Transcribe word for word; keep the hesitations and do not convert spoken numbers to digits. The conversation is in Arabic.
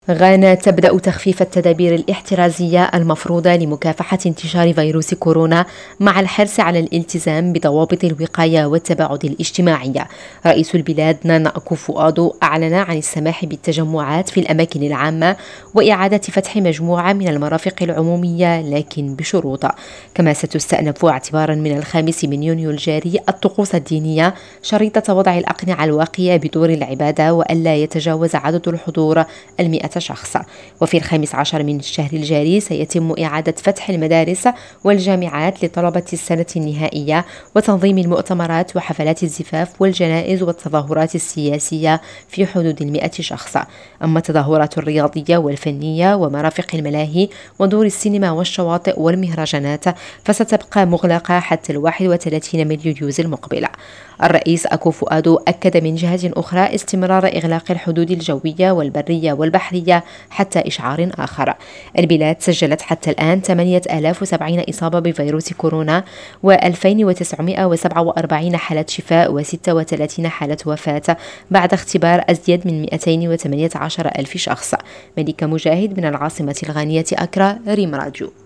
غانا تبدأ تخفيف التدابير الاحترازية المفروضة لمكافحة انتشار فيروس كورونا مع الحرص على الالتزام بضوابط الوقاية والتباعد الاجتماعي. رئيس البلاد نانا أكوفو-آدو أعلن عن السماح بالتجمعات في الأماكن العامة وإعادة فتح مجموعة من المرافق العمومية لكن بشروط. كما ستستأنف اعتبارا من الخامس من يونيو الجاري الطقوس الدينية شريطة وضع الأقنعة الواقية بدور العبادة وألا يتجاوز عدد الحضور المئة شخص. وفي الخامس عشر من الشهر الجاري سيتم إعادة فتح المدارس والجامعات لطلبة السنة النهائية وتنظيم المؤتمرات وحفلات الزفاف والجنائز والتظاهرات السياسية في حدود المئة شخص. أما التظاهرات الرياضية والفنية ومرافق الملاهي ودور السينما والشواطئ والمهرجانات فستبقى مغلقة حتى الواحد وثلاثين من يوليو المقبل. الرئيس أكوفو-آدو أكد من جهة أخرى استمرار إغلاق الحدود الجوية والبرية والبحرية حتى إشعار آخر. البلاد سجلت حتى الآن ثمانية آلاف وسبعين إصابة بفيروس كورونا وألفين وتسعمئة وسبعة وأربعين حالة شفاء وستة وثلاثين حالة وفاة بعد اختبار أزيد من مئتين وثمانية عشر ألف شخص. ملكة مجاهد من العاصمة الغانية أكرا، ريم راديو.